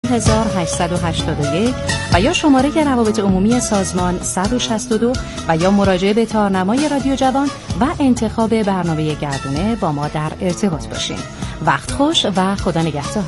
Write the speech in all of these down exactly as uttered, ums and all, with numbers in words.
هزار و هشتصد و هشتاد و یک و یا شماره روابط عمومی سازمان صد و شصت و دو و یا مراجعه به تارنمای رادیو جوان و انتخاب برنامه گردونه با ما در ارتباط باشین. وقت خوش و خدا نگهدار.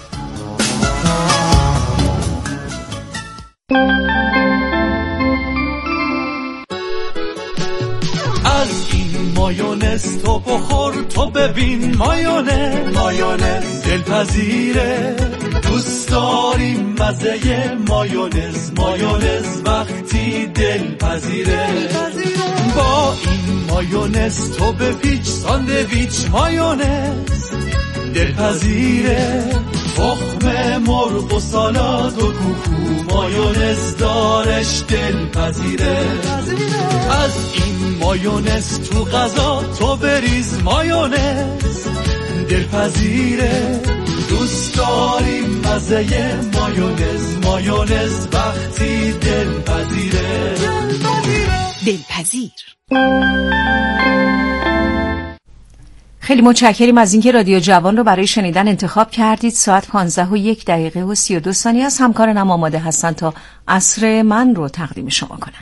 از این مایونز تو بخور تو ببین مایونز مایونز دلپذیره دوست داریم مزه مایونز مایونز وقتی دلپذیره با این مایونز تو بپیچ ساندویچ مایونز دلپذیره تخم مرغ و سالاد و کوکو مایونز دارش دلپذیره از این مایونز تو غذا تو بریز مایونز دلپذیره دوست داریم مزه مایونز مایونز وقتی دلپذیره دلپذیر. خیلی متشکریم از اینکه رادیو جوان رو برای شنیدن انتخاب کردید. ساعت پانزده و یک دقیقه و سی و دو ثانیه است. همکارانم آماده هستن تا عصر من رو تقدیم شما کنند.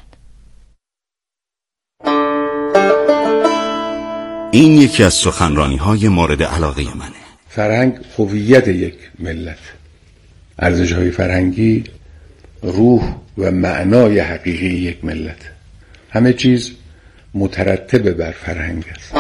این یکی از سخنرانی‌های مورد علاقه منه. فرهنگ هویت یک ملت، ارزش‌های فرهنگی روح و معنای حقیقی یک ملت. همه چیز مترتب بر فرهنگ است.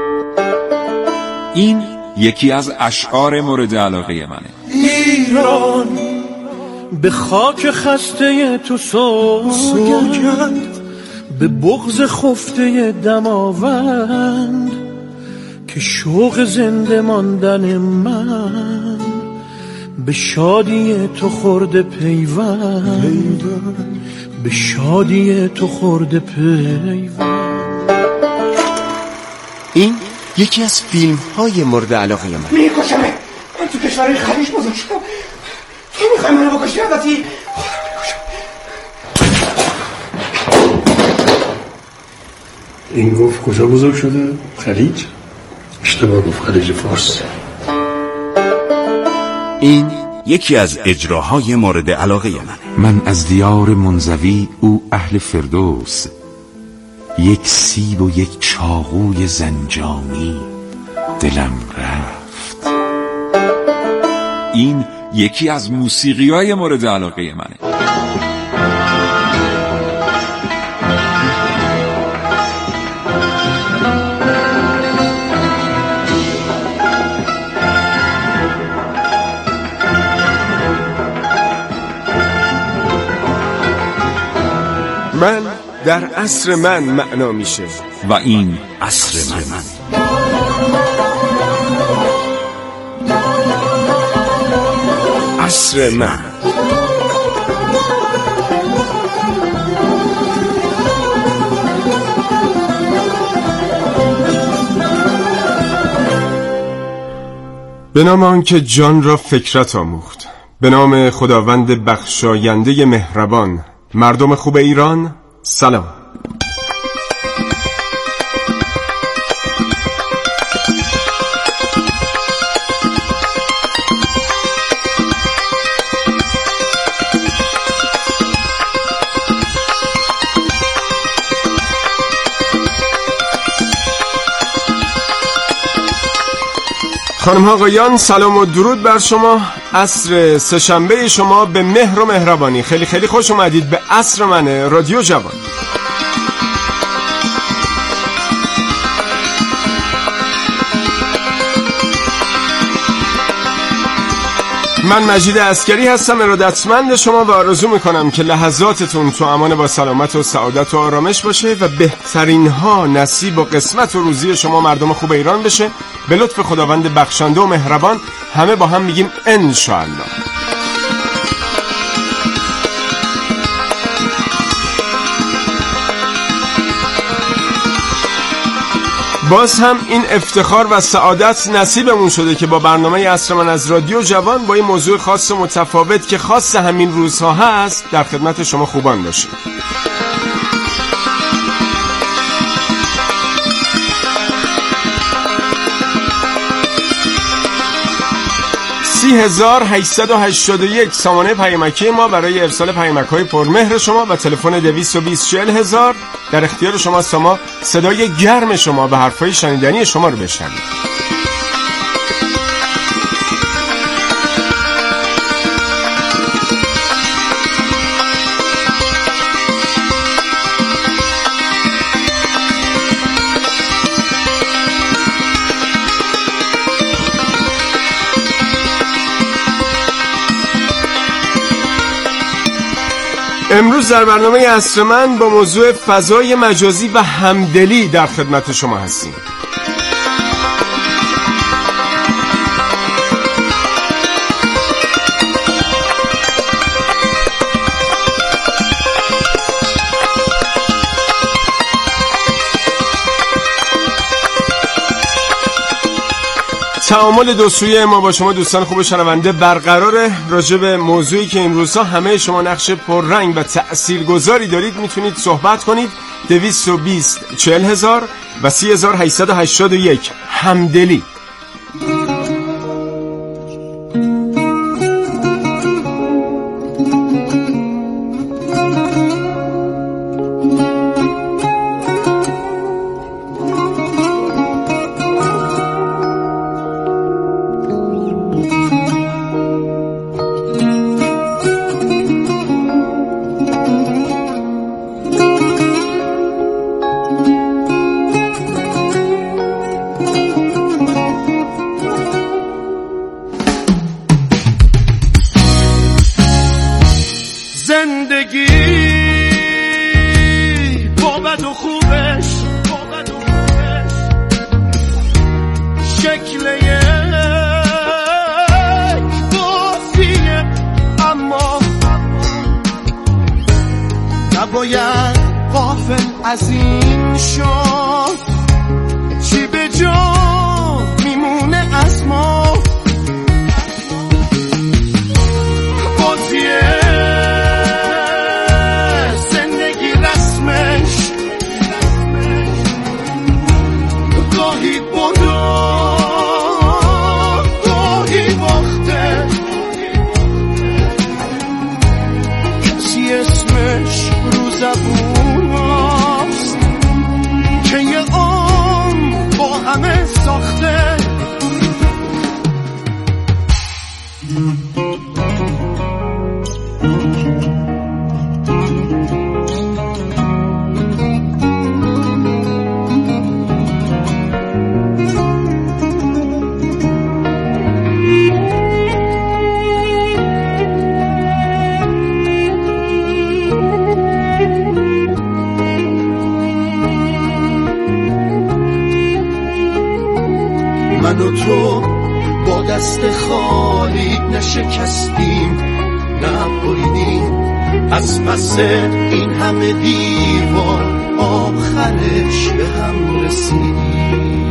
این یکی از اشعار مورد علاقه منه. ایران به خاک خسته تو سوگند، به بغض خفته دماوند که شوق زنده ماندن من به شادی تو خورده پیوند، به شادی تو خورده پیوند. این یکی از فیلم های مورد علاقه من. میکشمه، من تو کشور خلیج بزرگ شدم، تو میخوای منو بکشی؟ عادتی این گفت کجا بزرگ شده؟ خلیج؟ اشتباه گفت، خلیج فارس. این یکی از اجراهای مورد علاقه منه. من از دیار منزوی او اهل فردوس، یک سیب و یک چاقوی زنجانی دلم رفت. این یکی از موسیقی‌های مورد علاقه منه. من در عصر من معنا میشه و این عصر من. عصر من. به نام آنکه جان را فکرت آموخت، به نام خداوند بخشاینده مهربان. مردم خوب ایران سلام. خانم ها آقایان، سلام و درود بر شما. عصر سه‌شنبه شما به مهر و مهربانی. خیلی خیلی خوش اومدید به عصر من رادیو جوان. من مجید عسکری هستم، ارادتمند شما و آرزو میکنم که لحظاتتون تو امان با سلامت و سعادت و آرامش باشه و بهترین ها نصیب و قسمت و روزی شما مردم خوب ایران بشه. به لطف خداوند بخشنده و مهربان همه با هم میگیم انشاءالله. باز هم این افتخار و سعادت نصیبمون شده که با برنامه عصر من از رادیو جوان با این موضوع خاص و متفاوت که خاص همین روزها هست در خدمت شما خوبان باشیم. سی هزار هشتصد و هشتاد و یک سامانه پیامکی ما برای ارسال پیامک‌های پرمهر شما و تلفن دویست و بیست چهل هزار. در اختیار شما ساما صدای گرم شما و حرفای شنیدنی شما رو بشنوید. امروز در برنامه عصر من با موضوع فضای مجازی و همدلی در خدمت شما هستیم. تعامل دو سویه ما با شما دوستان خوب شنونده برقراره. راجع به موضوعی که این روزها همه شما نقش پررنگ و تأثیرگذاری دارید میتونید صحبت کنید. دویست و بیست چهل هزار و سی هزار هشتصد و هشتاد و یک. همدلی. زندگی با بد و خوبش شکل یک بازیه، اما نباید غافل از این شد چی به جا میمونه از ما. بازیه زبوناست که یه عمر با همه ساخته. من و تو با دست خالی نشکستیم، نبریدیم از پس این همه دیوار، آخرش به هم رسیدیم.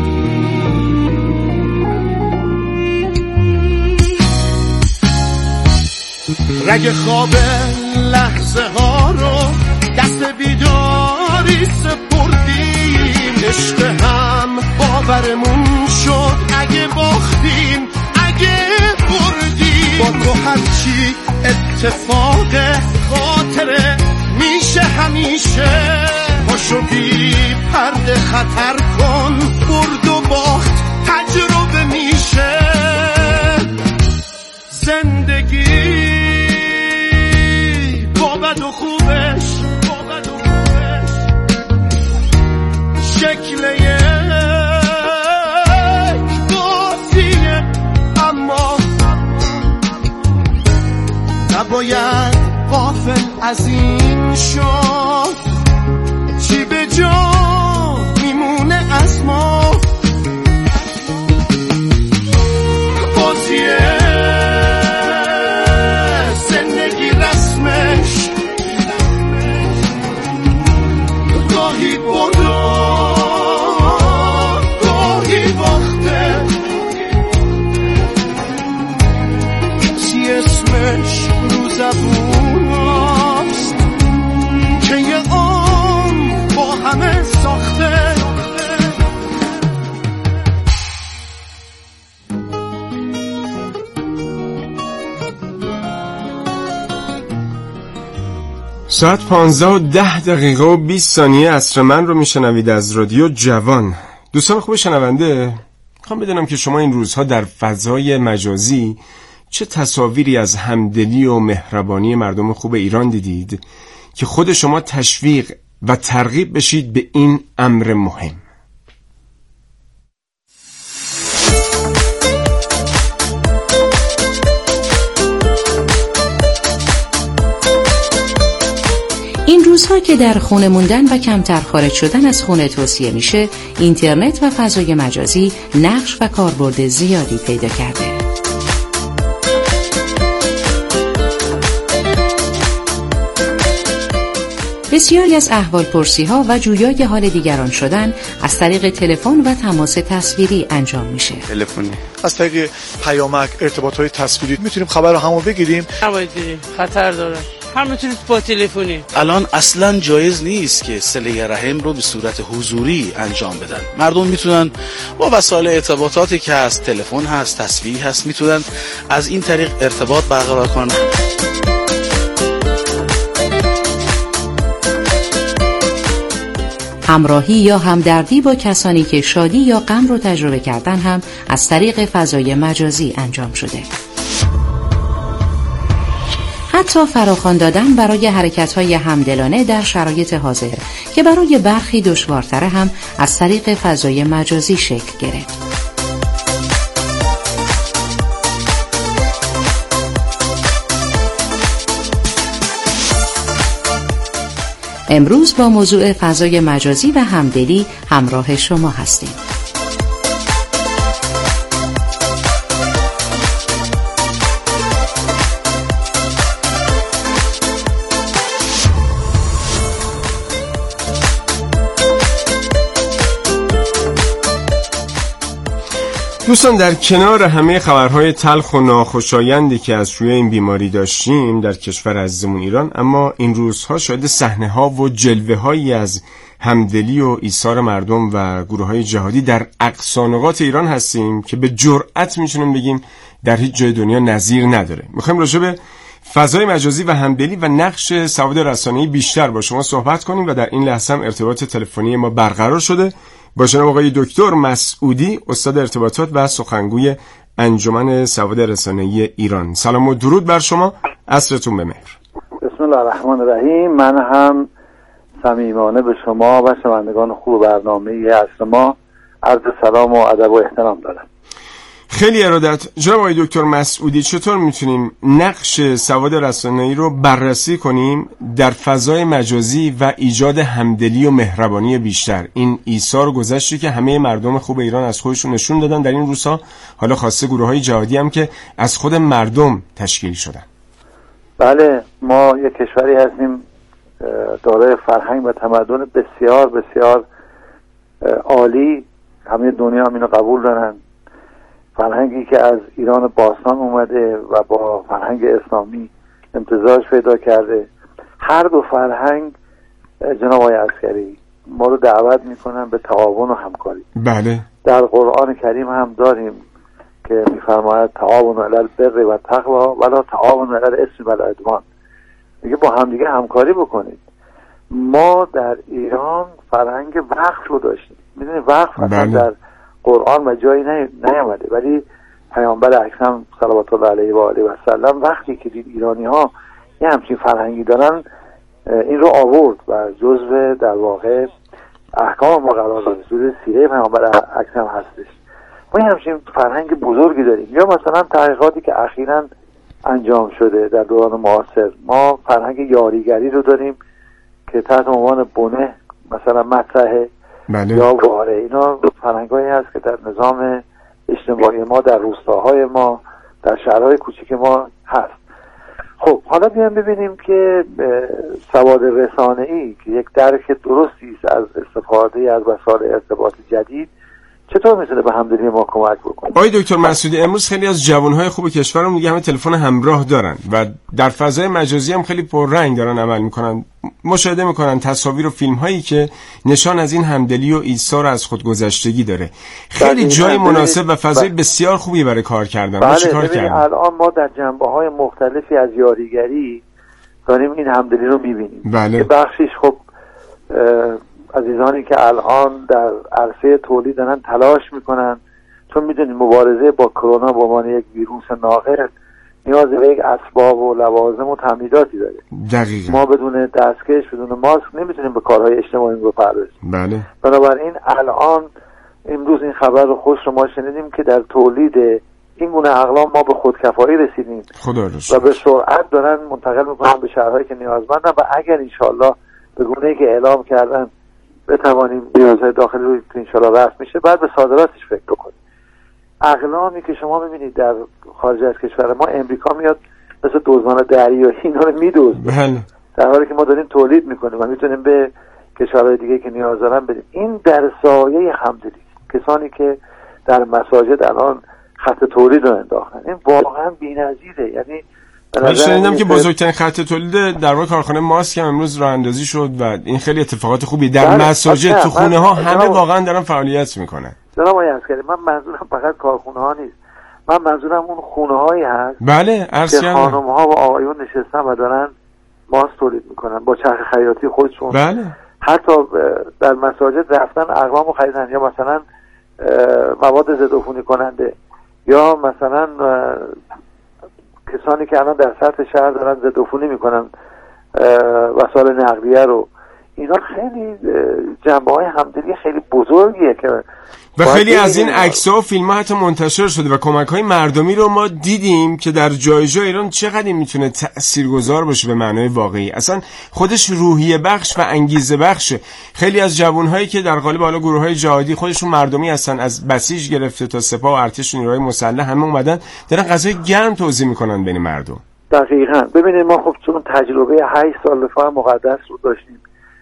رگ خواب لحظه ها رو دست بیداری سپردیم، عشق هم باورمون شد اگه باختیم اگه بردیم. با تو هرچی اتفاق خاطره میشه همیشه، پاشو بی پرده خطر کن، برد و باخت تجربه میشه. زندگی با بد و خوبش شکل یک بازیه، اما نباید غافل از این شد چی به جا میمونه از ما. بازیه زندگی رسمش گاهی برد رو زبون هاست که یه عمر با همه ساعت پانزده و ده دقیقه و بیست ثانیه عصر من رو میشنوید از رادیو جوان. دوستان خوب شنونده، میخوام بدونم که شما این روزها در فضای مجازی چه تصاویری از همدلی و مهربانی مردم خوب ایران دیدید که خود شما تشویق و ترغیب بشید به این امر مهم. این روزها که در خونه موندن و کمتر خارج شدن از خونه توصیه میشه، اینترنت و فضای مجازی نقش و کاربرد زیادی پیدا کرده. بسیاری از احوالپرسی ها و جویای حال دیگران شدن از طریق تلفن و تماس تصویری انجام میشه. تلفنی از طریق پیامک، ارتباط های تصویری میتونیم خبر رو همو بگیریم. نباید بریم، خطر داره. هم میتونید با تلفنی. الان اصلا جایز نیست که صله رحم رو به صورت حضوری انجام بدن. مردم میتونن با وسایل ارتباطاتی که هست، تلفن هست، تصویری هست، میتونن از این طریق ارتباط برقرار کنن. همراهی یا همدردی با کسانی که شادی یا غم رو تجربه کردن هم از طریق فضای مجازی انجام شده. حتی فراخوان دادن برای حرکت‌های همدلانه در شرایط حاضر که برای برخی دشوارتره هم از طریق فضای مجازی شکل گرفت. امروز با موضوع فضای مجازی و همدلی همراه شما هستیم. دوستان، در کنار همه خبرهای تلخ و ناخوشایندی که از روی این بیماری داشتیم در کشور عزیزمون ایران، اما این روزها شاهد صحنه‌ها و جلوه‌هایی از همدلی و ایثار مردم و گروه‌های جهادی در اقصا نقاط ایران هستیم که به جرئت میتونیم بگیم در هیچ جای دنیا نظیر نداره. میخوایم راجع به فضای مجازی و همدلی و نقش سواد رسانه‌ای بیشتر با شما صحبت کنیم و در این لحظه هم ارتباط تلفنی ما برقرار شده با جناب آقای دکتر مسعودی، استاد ارتباطات و سخنگوی انجمن سواد رسانه‌ای ایران. سلام و درود بر شما، عصرتون بخیر. بسم الله الرحمن الرحیم. من هم صمیمانه به شما و شنوندگان خوب برنامه عصر ما عرض سلام و ادب و احترام دارم. خیلی ارادت. جناب آقای دکتر مسعودی، چطور میتونیم نقش سواد رسانه‌ای رو بررسی کنیم در فضای مجازی و ایجاد همدلی و مهربانی بیشتر؟ این ایثار و گذشتی که همه مردم خوب ایران از خودشون نشون دادن در این روزها، حالا خاصه گروه‌های جهادی هم که از خود مردم تشکیل شدن. بله، ما یک کشوری هستیم دارای فرهنگ و تمدن بسیار بسیار عالی. همه دنیا هم اینو قبول دارن. فرهنگی که از ایران باستان اومده و با فرهنگ اسلامی امتزاج پیدا کرده. هر دو فرهنگ جناب آقای عسکری ما رو دعوت میکنن به تعاون و همکاری. بله. در قرآن کریم هم داریم که میفرماید تعاون علی البر و التقوی ولا تعاون علی الاثم والعدوان. میگه با همدیگه همکاری بکنید. ما در ایران فرهنگ وقف رو داشتیم. میدونید وقف اصلا در قرآن و جایی نیامده، ولی پیامبر اکرم صلوات الله علیه و آله و سلم وقتی که دید ایرانی ها یه همچین فرهنگی دارن این رو آورد و جزو در واقع احکام ما قرار داد. جزو سیره پیامبر اکرم هستش. ما یه همچین فرهنگ بزرگی داریم. یا مثلا تحقیقاتی که اخیراً انجام شده در دوران معاصر، ما فرهنگ یاریگری رو داریم که تحت عنوان بنه مثلا مطرحه. بله. یا واره. اینا فرهنگایی هست که در نظام اجتماعی ما، در روستاهای ما، در شهرهای کوچیک ما هست. خب حالا بیایم ببینیم که سواد رسانه‌ای که یک درک درستی است از استفاده از وسایل ارتباط جدید چطور میتونه به همدلی ما کمک بکنه. آقای دکتر مسعودی، امروز خیلی از جوانهای خوب کشورمون دیگه همه تلفن همراه دارن و در فضای مجازی هم خیلی پررنگ دارن عمل میکنن. مشاهده میکنن تصاویر و فیلم هایی که نشان از این همدلی و ایثار از خودگذشتگی داره. خیلی جای مناسب و فضای بسیار خوبی برای کار کردن. بله، چه کار کردن؟ الان ما در جنبه های مختلفی از یاریگری داریم این همدلی رو میبینیم. بله. که بخشیش خب عزیزانی که الان در عرصه تولید دارن تلاش میکنن، چون میدونید مبارزه با کرونا به عنوان یک ویروس ناقل نیاز به یک اسباب و لوازم و تمهیداتی داره. دقیقاً. ما بدون دستکش بدون ماسک نمیتونیم به کارهای اجتماعی بپردازیم. بله. بنابراین الان امروز این خبر رو خوش رو ما شنیدیم که در تولید این گونه اقلام ما به خودکفایی رسیدیم. خدا و به سرعت دارن منتقل میکنن به شهرهایی که نیازمندن و اگر انشالله به گونه‌ای که اعلام کردن بتوانیم نیازهای داخلی رو انشالله رفع میشه، بعد به صادراتش فکر بکنیم. اقلامی که شما میبینید در خارج از کشور ما، امریکا میاد مثل دزدان دریایی اینا رو میدزده، بله، در حالی که ما داریم تولید میکنیم و میتونیم به کشورهای دیگه که نیاز دارن بدیم. این در سایه همدلی کسانی که در مساجد الان خط تولید رو انداختن، این واقعا بی‌نظیره. یعنی من شنیدم که بزرگترین خط تولید در واقع کارخانه ماسک هم امروز راه اندازی شد و این خیلی اتفاقات خوبی در مساجد، تو خونه ها همه واقعا دارن فعالیت میکنن. جناب آقای عسکری، من منظورم فقط کارخونه ها نیست، من منظورم اون خونه هایی هست بله که خانم ها و آقایون نشستن و دارن ماسک تولید میکنن با چرخ خیاطی خودشون. بله. حتی در مساجد رفتن اقلام رو خریدن، یا مثلا مواد ضد عفونی کننده، یا مثلا کسانی که الان در سطح شهر دارن ضد عفونی میکنن وسایل نقلیه رو. اینا خیلی جنبه‌های همدلی خیلی بزرگیه که و خیلی از این عکس‌ها و فیلم‌ها حتی منتشر شده و کمک‌های مردمی رو ما دیدیم که در جای جای ایران چقدر این میتونه تاثیرگذار باشه به معنای واقعی. اصلا خودش روحیه بخش و انگیزه بخشه. خیلی از جوان‌هایی که در قالب حالا گروه‌های جهادی خودشون مردمی هستن، از بسیج گرفته تا سپاه و ارتش و نیروهای مسلح، همه اومدن دارن غذای گرم توزیع میکنن بین مردم. دقیقاً. ببینید ما خب چون تجربه هشت سال رفاه مقدس رو داشتیم،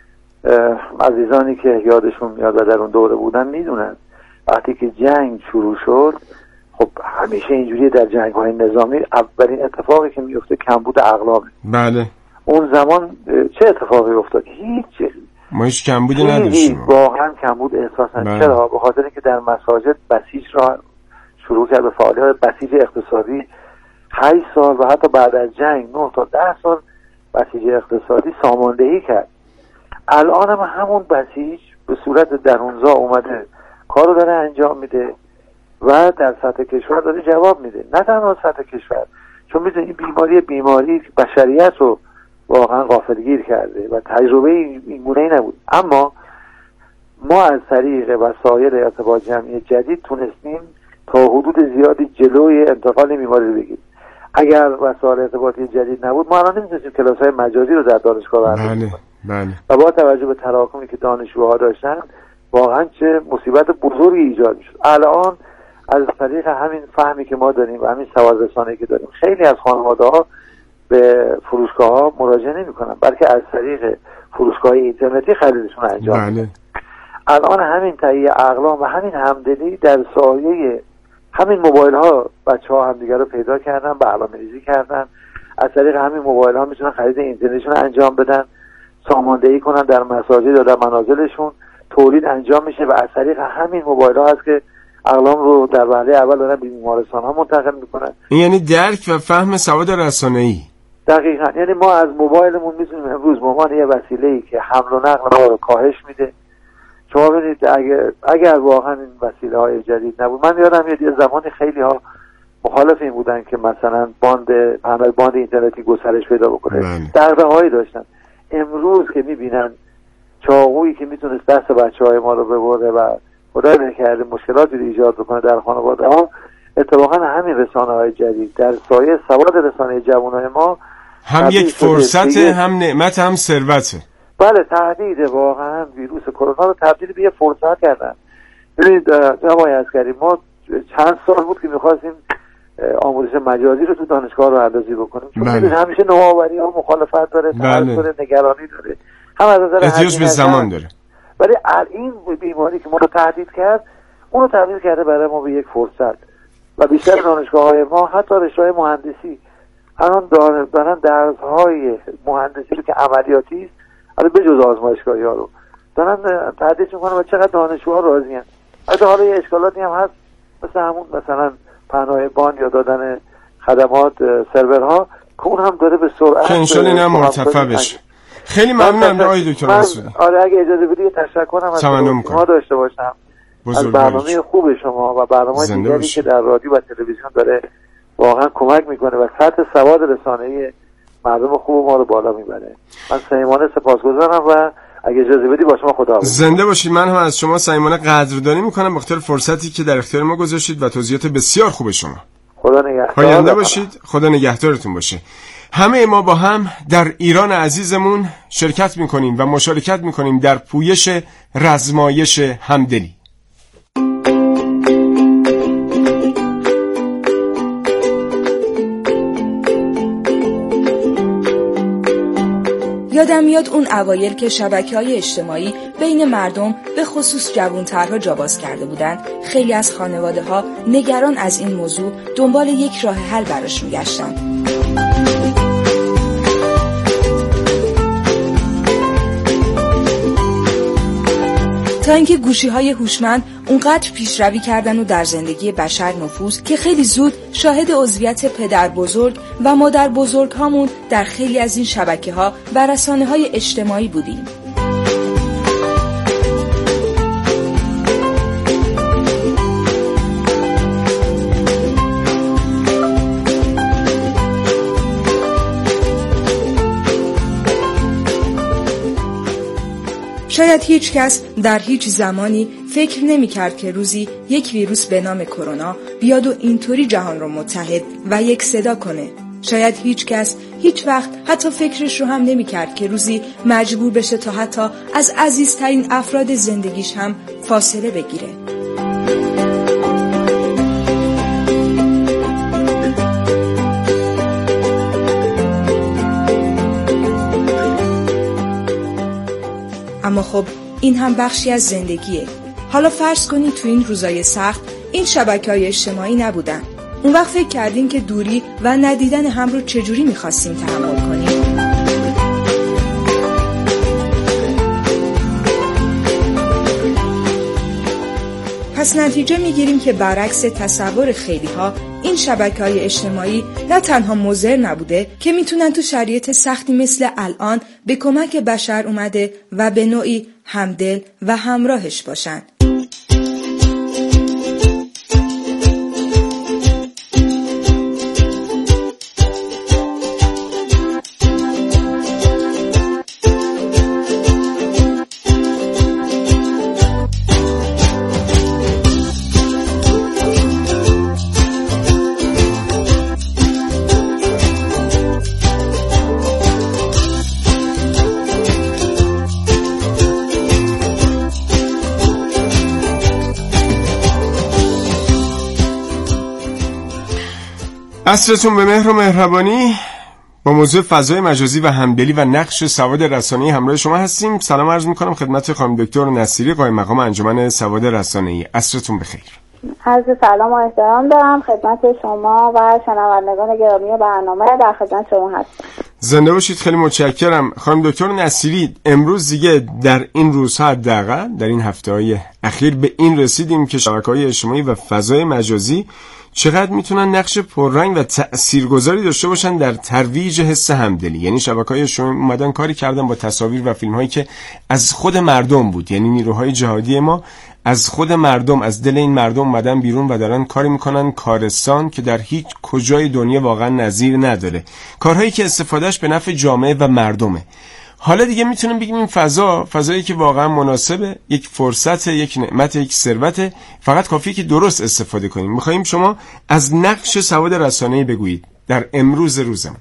عزیزانی که یادشون میاد و در اون دوره بودن میدونن وقتی که جنگ شروع شد، خب همیشه اینجوریه در جنگ‌های نظامی، اولین اتفاقی که میفته کمبود اقلامه. بله. اون زمان چه اتفاقی افتاد؟ هیچ. ما هیچ کمبودی نداشتیم. واقعا کمبود احساس نشد. چرا؟ به خاطر اینکه در مساجد بسیج را شروع کرد به فعالیت بسیج اقتصادی. هشت سال و حتی بعد از جنگ نه تا ده سال بسیج اقتصادی ساماندهی کرد. الان هم همون بسیج به صورت درونزا اومده کارو داره انجام میده و در سطح کشور داره جواب میده. نه تنها سطح کشور، چون میدونی این بیماری بیماری بشریت رو واقعا غافلگیر کرده و تجربه این گونه‌ای نبود. اما ما از طریق وسایل ارتباط جمعی جدید تونستیم تا حدود زیادی جلوی انتقال بیماری رو بگیریم. اگر وسایل ارتباطی جدید نبود ما الان نمیتونستیم کلاس‌های مجازی رو در دانشگاه برگزار کنیم. بله. و با توجه به تراکمی که دانشجوها داشتن واقعا چه مصیبت بزرگی ایجاد میشد. الان از طریق همین فهمی که ما داریم و همین سواد رسانه‌ای که داریم، خیلی از خانواده‌ها به فروشگاه‌ها مراجعه نمی‌کنن، بلکه از طریق فروشگاه اینترنتی خریدشون انجام میدن. بله. الان همین تهیه اقلام و همین همدلی در سایه همین موبایل‌ها بچه‌ها همدیگه رو پیدا کردن، برنامه‌ریزی کردن، از طریق همین موبایل‌ها میتونن خرید اینترنتیشون انجام بدن، ساماندهی کنن در مساجد یا در منازلشون، تولید انجام میشه و از طریق همین موبایل ها هست که اقلام رو در وهله اول دارن به بیمارستان ها منتقل میکنن. این یعنی درک و فهم سواد رسانه‌ای. دقیقاً. یعنی ما از موبایلمون میتونیم امروز به عنوان یه وسیله‌ای که حمل و نقل ما رو کاهش میده. شما ببینید اگر اگر واقعا این وسیله های جدید نبود، من یادم میاد یه زمانی خیلی ها مخالف این بودن که مثلا باند پهنای باند اینترنتی گسترش پیدا بکنه. دغدغه‌هایی داشتن. امروز که میبینن چاقویی که میتونست دست بچه‌های ما رو ببره و خدای نکرده مشکلاتی رو ایجاد بکنه در خانواده ها، اتفاقا همین رسانه‌های جدید در سایه سواد رسانه جوانای ما هم یک فرصت، هم نعمت، هم ثروته. بله، تهدید واقعا ویروس کرونا رو تبدیل به یه فرصت کردن. ببینید جناب آقای عسکری، ما چند سال بود که می‌خواستیم آموزش مجازی رو تو دانشگاه رو اندازی بکنیم، چون بله. همیشه نوآوری ها مخالفت داره، بله. داره، نگرانی داره، هم از نظر احتیاج به زمان داره. ولی این بیماری که ما رو تهدید کرد، اون رو تبدیل کرده برای ما به یک فرصت و بیشتر دانشگاه‌های ما حتی رشته‌های مهندسی الان دارن درس‌های مهندسی رو که عملیاتی است، البته بجز آزمایشگاهی ها رو دارن تهدید می‌کنن و چقدر دانشجوها راضی ان. البته حالا یه اشکالاتی هم هست، مثل همون مثلا پهنای باند یا دادن خدمات سرورها، که اون هم داره به سرعت که انشالله این هم مرتفع بشه. خیلی ممنونم آقای دکتر مسعودی. آره اگه اجازه بدید تشکرم از شما داشته باشم از برنامه خوب شما و برنامه دیگری که در رادیو و تلویزیون داره واقعا کمک میکنه و سطح سواد رسانه‌ای مردم خوب ما رو بالا میبره. من صمیمانه سپاسگزارم و اگه اجازه بدی با شما خداحافظ. زنده باشید. من هم از شما صمیمانه قدردانی میکنم به خاطر فرصتی که در اختیار ما گذاشتید و توضیحات بسیار خوب شما. خدا نگهدار. پاینده باشید. خدا نگهدارتون باشه. همه ما با هم در ایران عزیزمون شرکت میکنیم و مشارکت میکنیم در پویش رزمایش همدلی. یادم میاد اون اوایل که شبکه‌های اجتماعی بین مردم به خصوص جوانترها جا باز کرده بودند، خیلی از خانواده‌ها نگران از این موضوع دنبال یک راه حل براش می‌گشتن. تا اینکه گوشی‌های هوشمند اونقدر پیشروی کردن و در زندگی بشر نفوذ که خیلی زود شاهد عضویت پدر بزرگ و مادر بزرگ هامون در خیلی از این شبکه‌ها و رسانه‌های اجتماعی بودیم. شاید هیچ کس در هیچ زمانی فکر نمی کرد که روزی یک ویروس به نام کرونا بیاد و اینطوری جهان رو متحد و یک صدا کنه. شاید هیچ کس هیچ وقت حتی فکرش رو هم نمی کرد که روزی مجبور بشه تا حتی از عزیزترین افراد زندگیش هم فاصله بگیره. اما خب این هم بخشی از زندگیه. حالا فرض کنید تو این روزای سخت این شبکه‌های اجتماعی نبودن. اون وقت فکر کردین که دوری و ندیدن هم رو چجوری می‌خواستیم تحمل کنیم؟ پس نتیجه میگیریم که برعکس تصور خیلی‌ها این شبکه‌های اجتماعی نه تنها مضر نبوده که میتونن تو شرایط سختی مثل الان به کمک بشر اومده و به نوعی همدل و همراهش باشن. عصرتون به مهر و مهربانی. با موضوع فضای مجازی و همدلی و نقش سواد رسانه‌ای همراه شما هستیم. سلام عرض می‌کنم خدمت خانم دکتر نصیری قائم مقام انجمن سواد رسانه‌ای. عصرتون بخیر. عرض سلام و احترام دارم خدمت شما و شنوندگان گرامی برنامه. در خدمت شما هستم. زنده باشید. خیلی متشکرم. خانم دکتر نصیری، امروز دیگه در این روزها حداقل در این هفته‌های اخیر به این رسیدیم که شبکه‌های اجتماعی و فضای مجازی چقدر میتونن نقش پررنگ و تأثیرگذاری داشته باشن در ترویج حس همدلی. یعنی شبکه‌های اجتماعی اومدن کاری کردن با تصاویر و فیلم‌هایی که از خود مردم بود، یعنی نیروهای جهادی ما از خود مردم، از دل این مردم اومدن بیرون و دارن کاری میکنن کارستان که در هیچ کجای دنیا واقعا نظیر نداره، کارهایی که استفادهش به نفع جامعه و مردمه. حالا دیگه میتونیم بگیم این فضا فضایی که واقعا مناسبه، یک فرصت، یک نعمت، یک ثروت، فقط کافیه که درست استفاده کنیم. میخواییم شما از نقش سواد رسانه‌ای بگویید در امروز روزمون.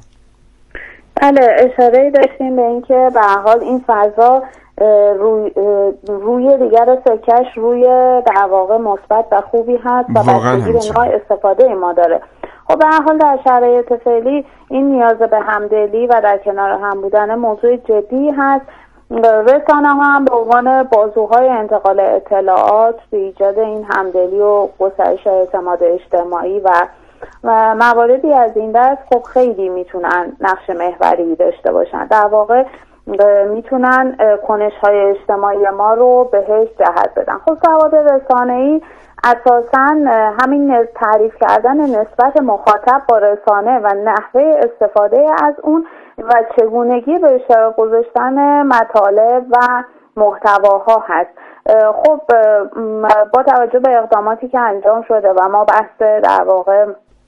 بله، اشاره داشتیم به اینکه به هر حال این فضا روی روی دیگر سکش روی در واقع مثبت و خوبی هست و بستگی به نوع استفاده ما داره. خب به هر حال در شرایط فعلی این نیاز به همدلی و در کنار هم بودن موضوع جدی هست. رسانه ها هم به عنوان بازوهای انتقال اطلاعات به ایجاد این همدلی و گسترش اعتماد اجتماعی و و مواردی از این دست خب خیلی میتونن نقش محوری داشته باشن. در واقع میتونن کنش های اجتماعی ما رو بهش جهت بدن. خب سواد رسانه‌ای اساساً همین تعریف کردن نسبت مخاطب با رسانه و نحوه استفاده از اون و چگونگی به اشتراک گذاشتن مطالب و محتواها هست. خب با توجه به اقداماتی که انجام شده و ما بحث در واقع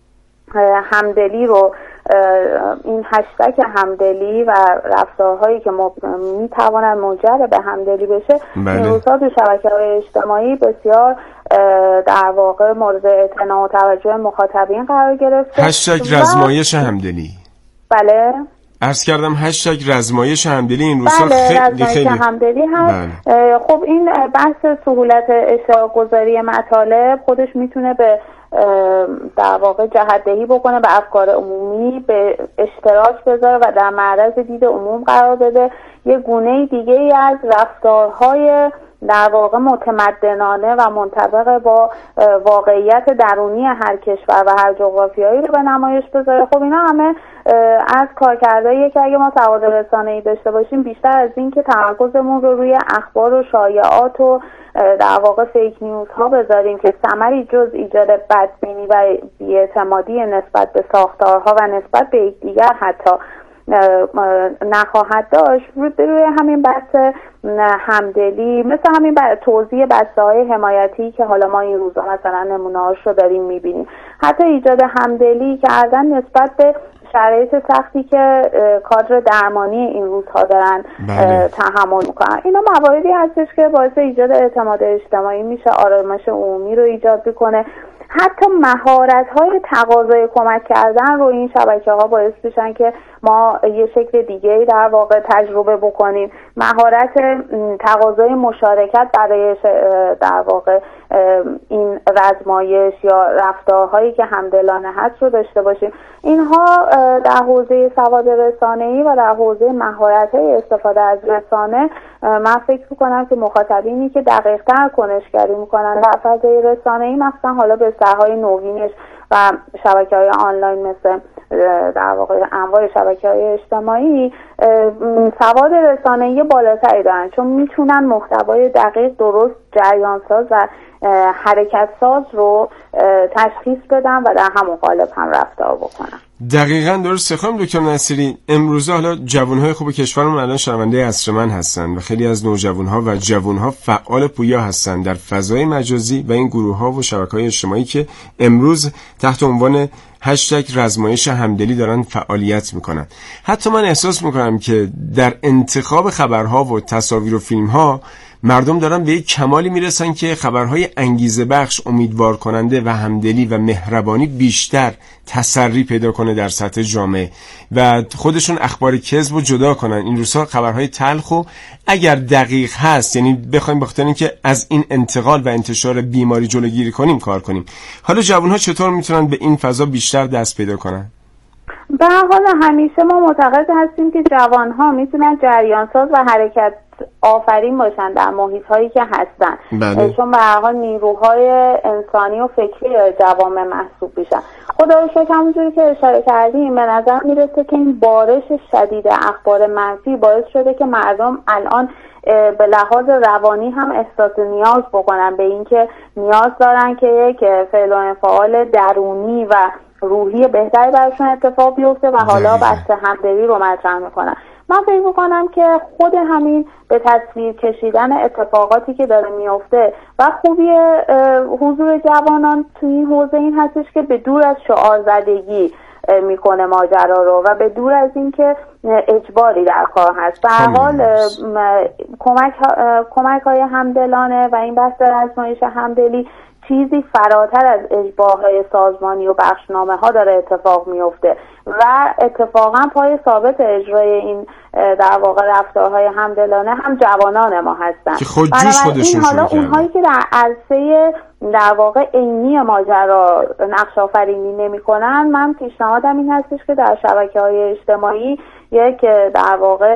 همدلی رو، این هشتگ همدلی و رفتارهایی که میتوانند منجر به همدلی بشه، این روزها تو شبکه‌های اجتماعی بسیار در واقع مورد اعتنا و توجه مخاطبین قرار گرفته. هشتگ رزمایش همدلی. بله عرض کردم هشتگ رزمایش همدلی این روزها بله، خیلی خیلی همدلی هست. بله. خب این بحث سهولت اشتراک گذاری مطالب خودش میتونه به در واقع جهت‌دهی بکنه به افکار عمومی، به اشتراک بذاره و در معرض دید عموم قرار بده. یه گونه دیگه ای از رفتارهای در واقع متمدنانه و منطبق با واقعیت درونی هر کشور و هر جغرافیایی رو به نمایش بذاره. خب اینا همه از کارکردهاییه که اگه ما سواد رسانه‌ای داشته باشیم، بیشتر از این که تمرکزمون رو روی اخبار و شایعات و در واقع فیک نیوز ها بذاریم که ثمری جز ایجاد بدبینی و بی‌اعتمادی نسبت به ساختارها و نسبت به یکدیگر حتی نخواهد داشت، روی همین بحث همدلی، مثل همین توزیع بسته‌های حمایتی که حالا ما این روزا مثلا نمونه‌هاش رو داریم می‌بینیم، حتی ایجاد همدلی کردن نسبت به شرایط سختی که کادر درمانی این روزها دارن بله. تحمل میکنن. اینا مواردی هستش که باعث ایجاد اعتماد اجتماعی میشه، آرامش عمومی رو ایجاد میکنه. حتی مهارت‌های تقاضای کمک کردن رو این شبکه‌ها باعث میشن که ما یه شکل دیگه‌ای در واقع تجربه بکنیم. مهارت تقاضای مشارکت برای در واقع این رزمایش یا رفتارهایی که همدلانه هست رو داشته باشیم. اینها در حوزه سواد رسانه‌ای و در حوزه مهارت‌های استفاده از رسانه من فکر می‌کنم که مخاطبینی که دقیق‌تر کنشگری می‌کنن در فضای رسانه‌ای، مثلا حالا به سرهای نوینش و شبکه‌های آنلاین مثل در واقع انواع شبکه‌های اجتماعی، سواد رسانه‌ای بالاتری دارن، چون میتونن محتوای دقیق، درست، جریان‌ساز و حرکت ساز رو تشخیص بدن و در همون قالب هم رفتار بکنن. دقیقاً درسته خانم دکتر نصیری. امروزه حالا جوانهای خوب کشورمون الان شنونده عصر من هستن و خیلی از نوجوانها و جوانها فعال پویا هستن در فضای مجازی و این گروه‌ها و شبکه‌های اجتماعی که امروز تحت عنوان هشتگ رزمایش همدلی دارن فعالیت میکنن. حتی من احساس میکنم که در انتخاب خبرها و تصاویر و فیلمها مردم دارن به یک کمالی میرسن که خبرهای انگیزه بخش، امیدوار کننده و همدلی و مهربانی بیشتر تسری پیدا کنه در سطح جامعه و خودشون اخبار کذب رو جدا کنن. این روزها خبرهای تلخ و اگر دقیق هست، یعنی بخوایم بخاطر اینکه از این انتقال و انتشار بیماری جلوگیری کنیم کار کنیم. حالا جوانها چطور میتونن به این فضا بیشتر دست پیدا کنن؟ به هر حال همیشه ما معتقد هستیم که جوانها میتونن جریانساز و حرکت آفرین باشن در محیط هایی که هستن. بله. چون به هر حال نیروهای انسانی و فکری جوامع محسوب میشن. خدا رو شکر همونجوری که اشاره کردیم، به نظر میرسه که این بارش شدید اخبار منفی باعث شده که مردم الان به لحاظ روانی هم احساس نیاز بکنن به این که نیاز دارن که یک فعل و انفعال درونی و روحی بهتری براشون اتفاق بیفته و حالا بحث همدلی رو مطرح میکنن. من فکر میکنم که خود همین به تصویر کشیدن اتفاقاتی که داره میفته و خوبی حضور جوانان توی این حوزه این هستش که به دور از شعار زدگی میکنه ماجرا رو و به دور از این که اجباری در کار هست. به هر حال کمک کمک های همدلانه و این بحث رزمایش همدلی چیزی فراتر از اجبارهای سازمانی و بخشنامه ها داره اتفاق میفته و اتفاقا پای ثابت اجرای این در واقع رفتارهای همدلانه هم جوانان ما هستن که خودجوش خودشون حالا اونهایی که در عرصه در واقع عینی ماجرا نقش آفرینی نمی‌کنن، من پیشنهادم این هستش که در شبکه‌های اجتماعی یک در واقع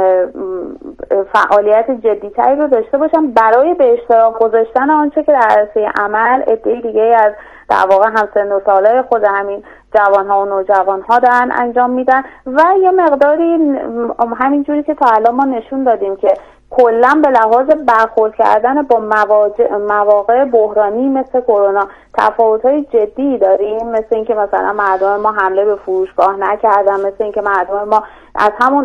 فعالیت جدی‌تری رو داشته باشن برای به اشتراک گذاشتن آنچه که در عرصه عمل عده‌ای دیگه از در واقع همسن و سالای خود همین جوان‌ها و نوجوان‌ها دارن انجام میدن و یه مقداری همینجوری که تا الان ما نشون دادیم که کلا به لحاظ برخورد کردن با مواقع بحرانی مثل کرونا تفاوت‌های جدی داریم، مثل اینکه مثلا مردم ما حمله به فروشگاه نکردن، مثل اینکه مردم ما از همون